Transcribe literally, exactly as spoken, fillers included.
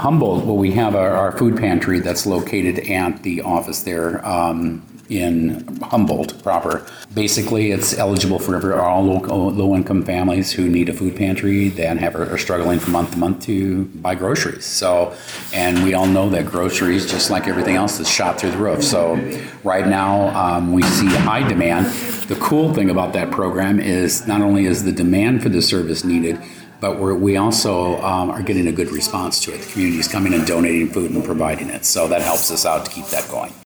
Humboldt, well, we have our, our food pantry that's located at the office there um, in Humboldt proper. Basically, it's eligible for all low, low-income families who need a food pantry that have are struggling from month to month to buy groceries. So, and we all know that groceries, just like everything else, is shot through the roof. So, right now um, we see high demand. The cool thing about that program is not only is the demand for the service needed, but we're, we also um, are getting a good response to it. The community is coming and donating food and providing it. So that helps us out to keep that going.